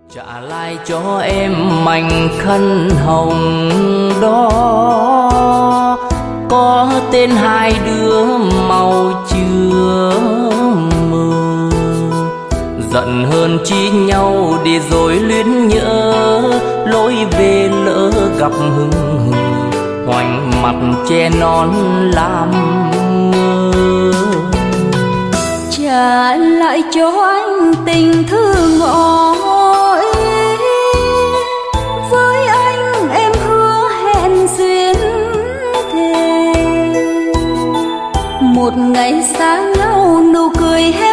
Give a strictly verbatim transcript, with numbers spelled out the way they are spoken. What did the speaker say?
Trả lại cho em mảnh khăn hồng đó, có tên hai đứa màu chưa mờ. Giận hơn chi nhau để rồi luyến nhớ, lối về lỡ gặp hững hờ, hoành mặt che nón làm ngơ. Trả lại cho anh tình thương ngỏ ý, với anh em hứa hẹn duyên thề. Một ngày xa nhau nụ cười hết